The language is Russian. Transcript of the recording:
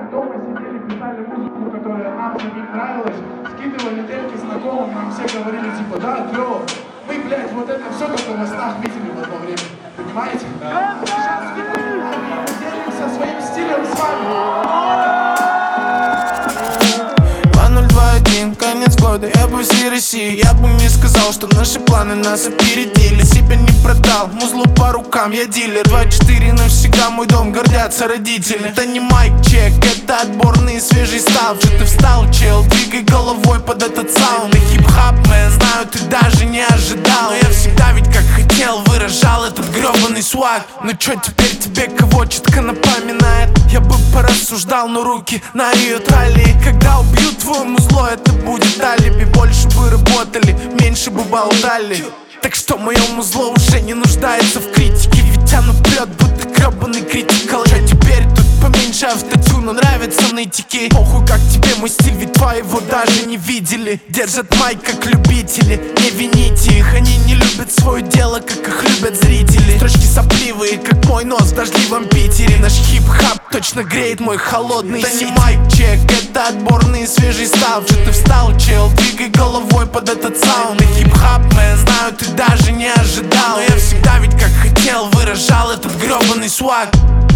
так дома сидели, писали музыку, которая нам самим нравилась, скидывали демки знакомым, нам все говорили типа, да, клево. Мы, блядь, вот это все только во снах видели в одно время, понимаете? Да. А сейчас мы делимся своим стилем с вами. 2021, конец года, я по всей России. Я бы не сказал, что наши планы нас опередили. Себя не продал, музлу по рукам, я дилер. 24 навсегда мой дом, гордятся родители. Это не майк-чек, это отборный свежий став. Что ты встал, чел, двигай головой под этот саунд. Это хип-хап, мэн, знаю, ты даже не ожидал. Но я всегда ведь как хотел, выражал этот гребаный сваг. Ну чё теперь тебе кого четко напоминает? Я бы порассуждал, но руки на ее талии. Когда убьют твое музло, это будет алиби. Больше бы работали, меньше бы болтали. Так что мое музло уже не нуждается в критике. Ведь оно прет, будто гребаный критикал. Чё теперь тут поменьше автотюна, нравятся нытики. Похуй как тебе мой стиль, ведь твоего даже не видели. Держат майк как любители, не вините их. Они не любят свое дело, как их любят зрители. Строчки сопливые, как мой нос в дождливом Питере. Наш хип-хап точно греет мой холодный сит. Это не майк-чек, это отборный свежий став. Что ты встал, чел, двигай головой под этот саунд. Это хип-хап, мэн, знаю, ты даже не ожидал. Но я всегда ведь как хотел, выражал этот гребаный сваг.